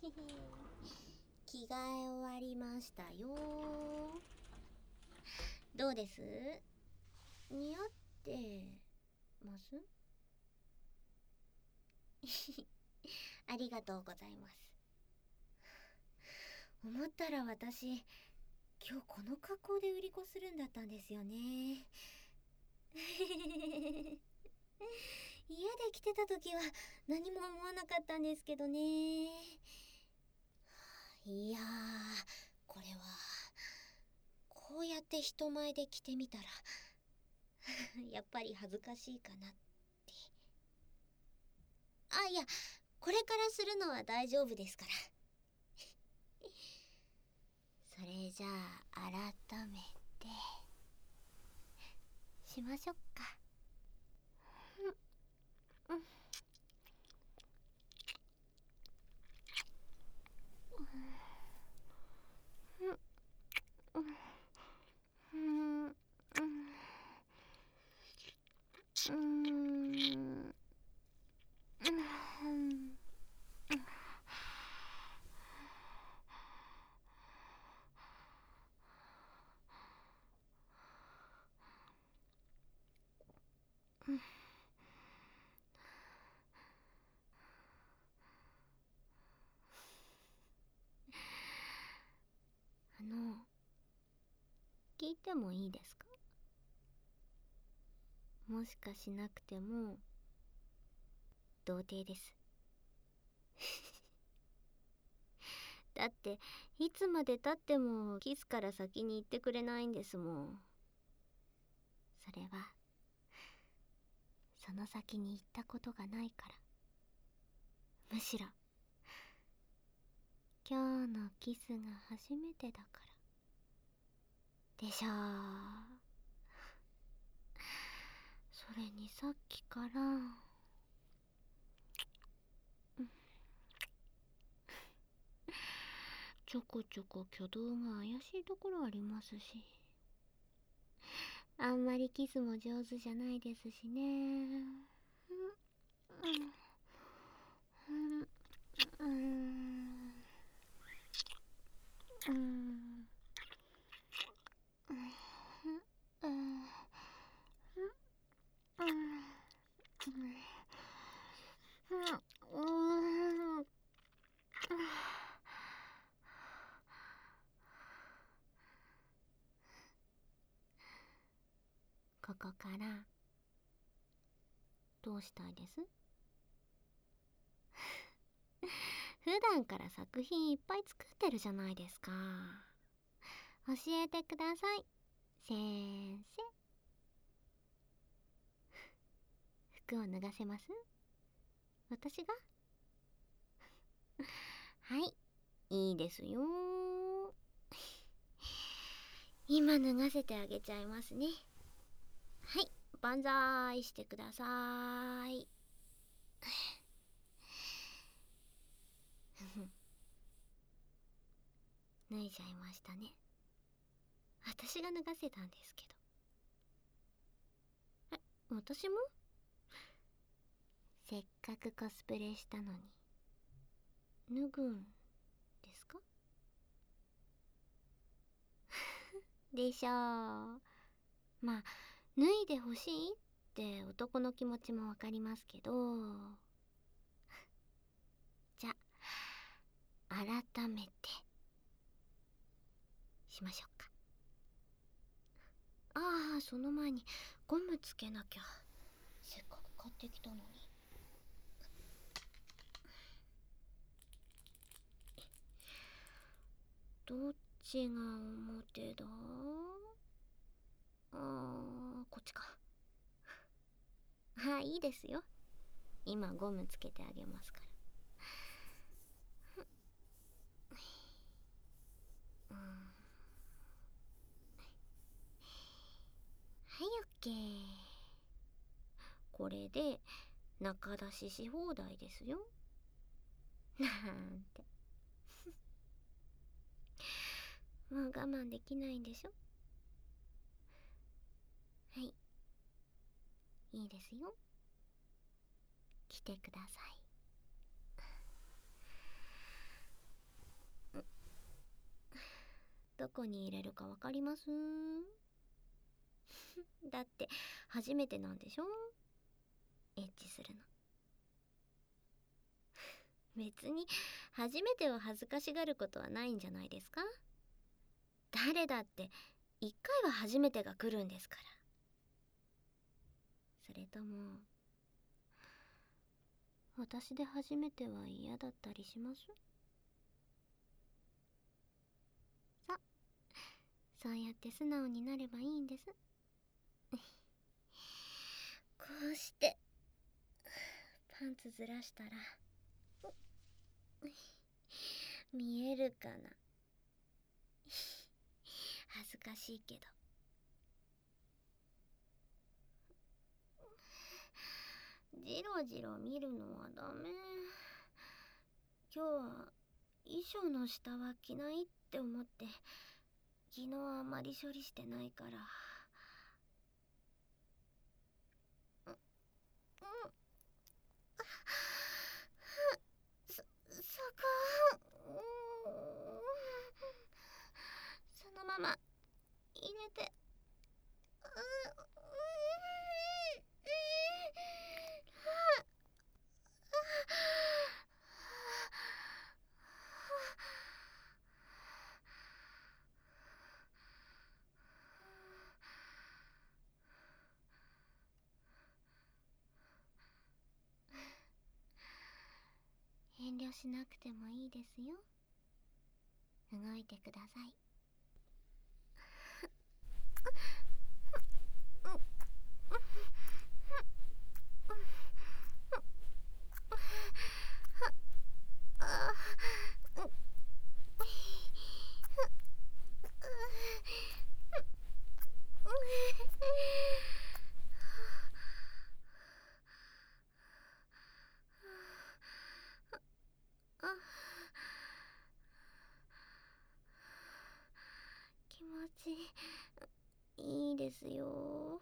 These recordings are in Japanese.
着替え終わりましたよ。どうです？似合ってますありがとうございます。思ったら私、今日この格好で売り子するんだったんですよね。家で着てた時は何も思わなかったんですけどね。いやー、これはこうやって人前で着てみたらやっぱり恥ずかしいかなって。いや、これからするのは大丈夫ですから。それじゃあ改めてしましょっか。聞いてもいいですか？もしかしなくても童貞です。だっていつまでたってもキスから先に言ってくれないんですもん。それはその先に行ったことがないから。むしろ今日のキスが初めてだからでしょう。それにさっきからちょこちょこ挙動が怪しいところありますし、あんまりキスも上手じゃないですしね。ここからどうしたいです？普段から作品いっぱい作ってるじゃないですか。教えてください、先生。服を脱がせます？私が？はい、いいですよ。今脱がせてあげちゃいますね。はい、万歳してください。脱いじゃいましたね。私が脱がせたんですけど。私も？せっかくコスプレしたのに脱ぐんですか？でしょう。まあ脱いでほしいって男の気持ちもわかりますけど、じゃあ改めてしましょうか。その前にゴムつけなきゃ。せっかく買ってきたのに。どっちが表だ？こっちか。いいですよ。今ゴムつけてあげますから。はい、オッケー。これで中出しし放題ですよ。なんて。もう我慢できないんでしょ？はい、いいですよ。来てください。 こに入れるかわかります？だって初めてなんでしょ、エッチするの。別に初めてを恥ずかしがることはないんじゃないですか？誰だって一回は初めてが来るんですから。それとも私で初めては嫌だったりします？さ、そうやって素直になればいいんです。こうしてパンツずらしたら見えるかな。恥ずかしいけど。じろじろ見るのはダメ。今日は衣装の下は着ないって思って昨日あまり処理してないから。そこそのまま入れて。遠慮しなくてもいいですよ。動いてください。気持ちいいですよ。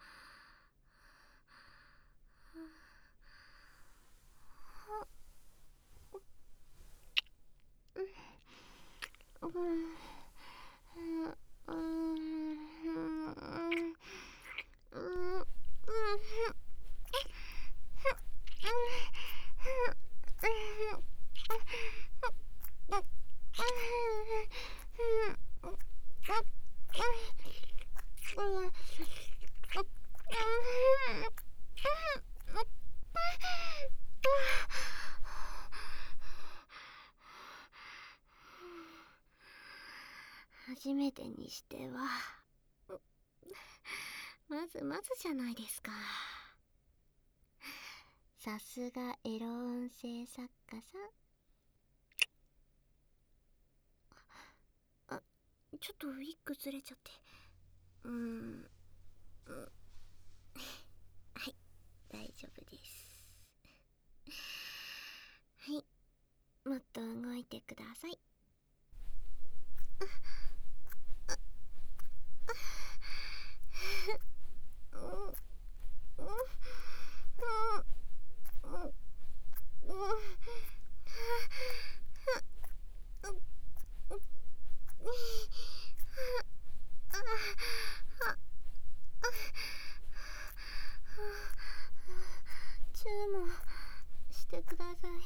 初めてにしてはまずまずじゃないですか。さすがエロ音声作家さん。ちょっとウィッグずれちゃって。はい、大丈夫です。はい、もっと動いてください。注文してください。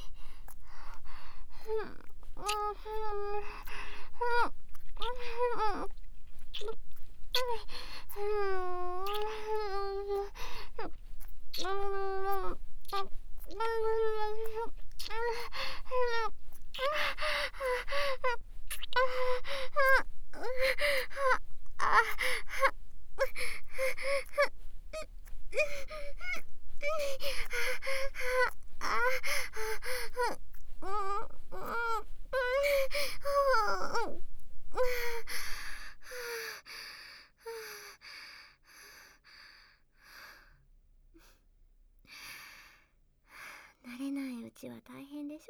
慣れないうちは大変でし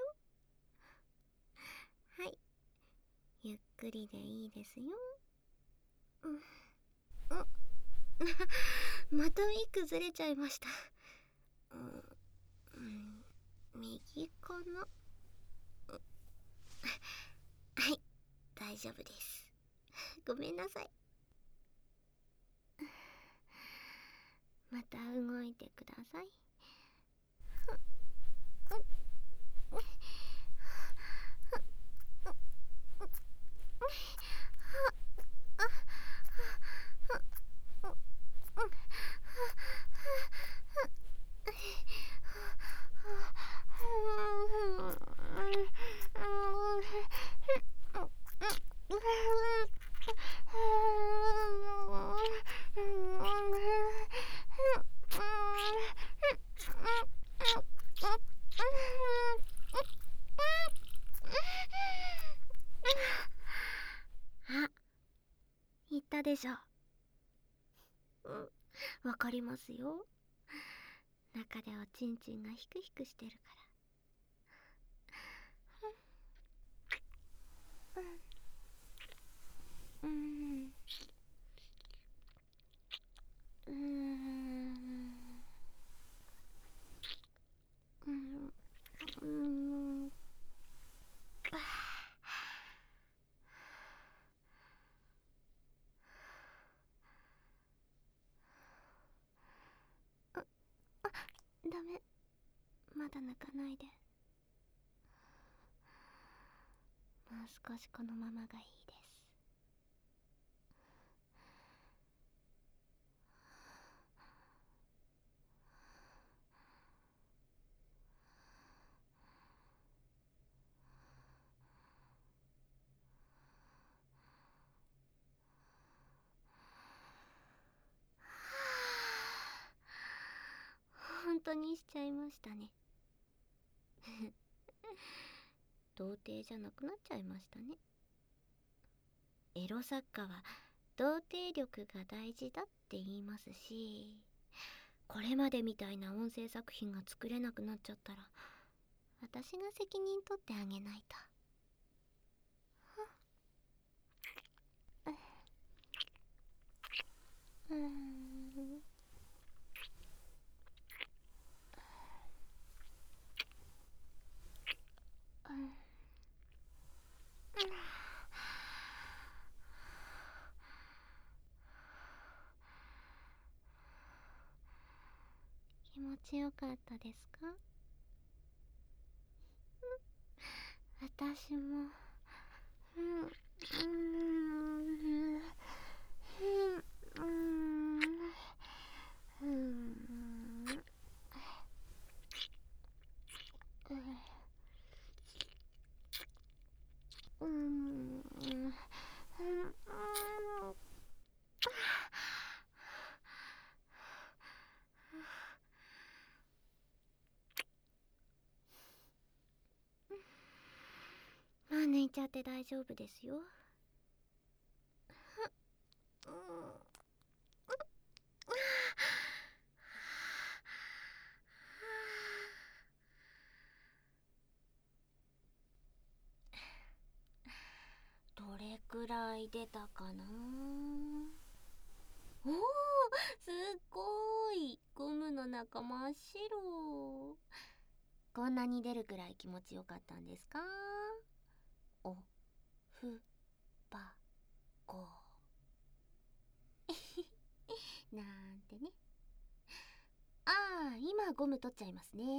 ょ。はい、ゆっくりでいいですよ。またウィッグずれちゃいました。右かな。はい、大丈夫です。 ごめんなさい。また動いてください。あ、言ったでしょ。わかりますよ。中でおちんちんがヒクヒクしてるから。ダメ、まだ泣かないで。もう少しこのままがいいです。本当にしちゃいましたね。童貞じゃなくなっちゃいましたね。エロ作家は童貞力が大事だって言いますし、これまでみたいな音声作品が作れなくなっちゃったら私が責任取ってあげないと。気持ちよかったですか？私も。まあ抜いちゃって大丈夫ですよ。どれくらい出たかな。おお、すっごい。ゴムの中真っ白。こんなに出るくらい気持ちよかったんですか？おふばごなんてね。ああ、今ゴム取っちゃいますね。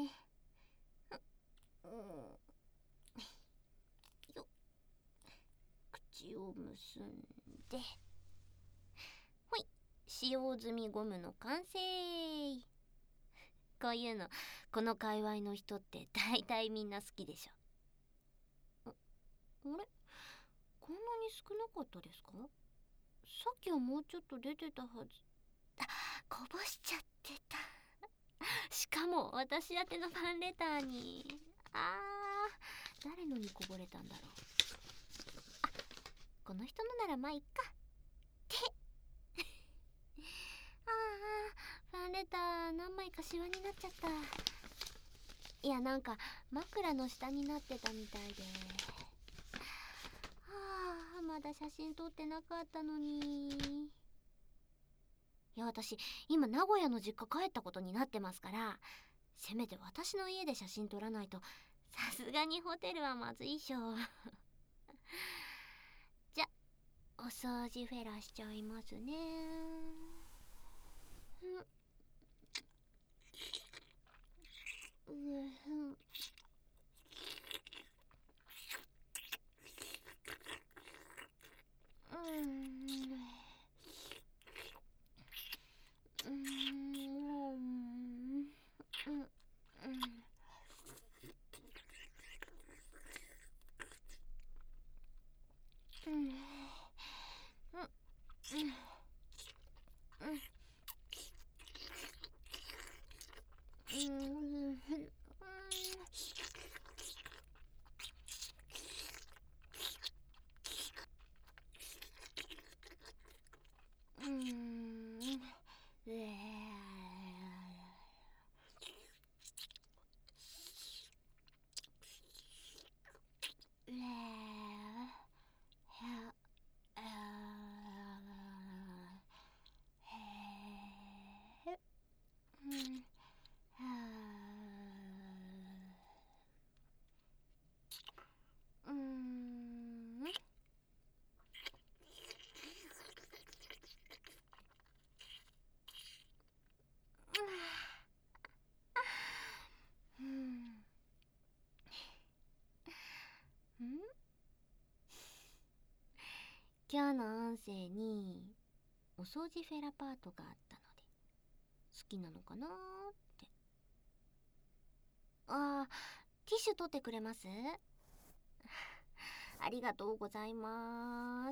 よっ、口を結んで、ほい、使用済みゴムの完成。こういうのこの界隈の人って大体みんな好きでしょ。あれ、こんなに少なかったですか？さっきはもうちょっと出てたはず。こぼしちゃってた。しかも私宛てのファンレターに。誰のにこぼれたんだろう。この人のならまあいっかってファンレター何枚かシワになっちゃった。いや、なんか枕の下になってたみたいで。まだ写真撮ってなかったのに。いや、私今名古屋の実家帰ったことになってますから、せめて私の家で写真撮らないとさすがにホテルはまずいっしょ。じゃ、 お掃除フェラしちゃいますね。今日の音声にお掃除フェラパートがあったので好きなのかなーって。あー、ティッシュ取ってくれます？ありがとうございます。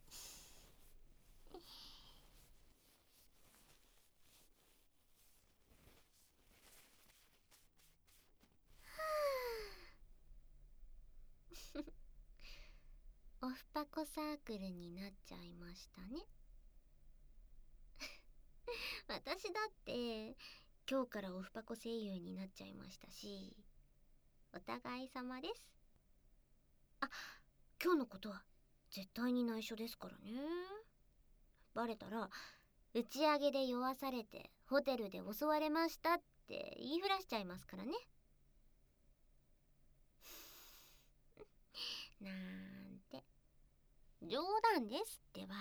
オフパコサークルになっちゃいましたね。私だって今日からオフパコ声優になっちゃいましたし、お互い様です。あ、今日のことは絶対に内緒ですからね。バレたら打ち上げで酔わされてホテルで襲われましたって言いふらしちゃいますからね。なんて冗談ですってば。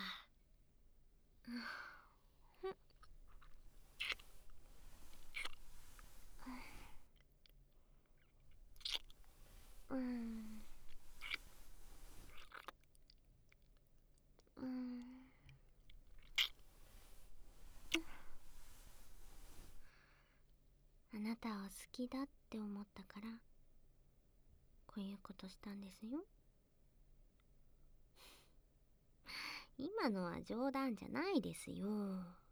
あなたを好きだって思ったからこういうことしたんですよ。今のは冗談じゃないですよ。